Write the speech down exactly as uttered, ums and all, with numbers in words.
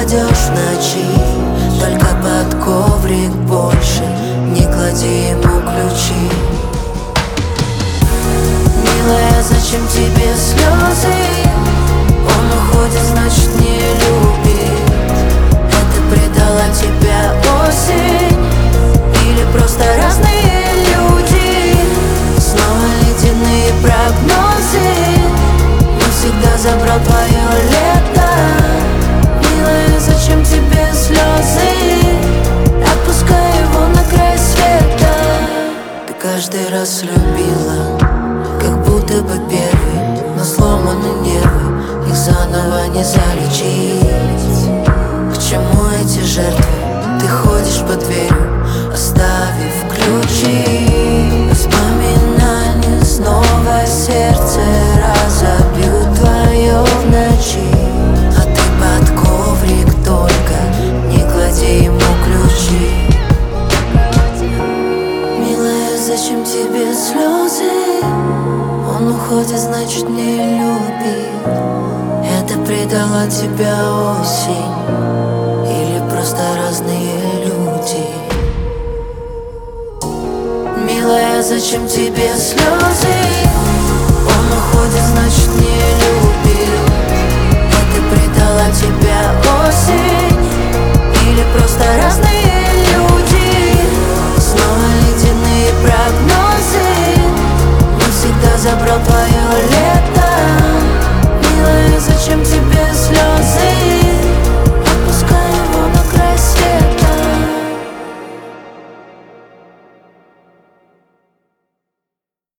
кладешь в ночи, только под коврик больше не клади ему ключи. Милая, зачем тебе слезы? Он уходит, значит не любит. Это предала тебя осень или просто разные люди? Снова ледяные прогнозы, навсегда забрал твое лето. Милая, зачем тебе слезы? Отпускай его на край света. Ты каждый раз любила, как будто бы первый, но сломаны нервы, их заново не залечить. К чему эти жертвы? Ты ходишь по дверью, оставив ключи. Воспоминания снова сердце разобьют твое в ночи. А ты под коврик только не клади ему ключи. Милая, зачем тебе слезы? Он уходит, значит не любит. Это предала тебя осень или просто разные люди? Милая, зачем тебе слезы? Он уходит, значит не любит. Это предала тебя осень или просто разные люди? Снова ледяные прогнозы, навсегда забрал твое лето.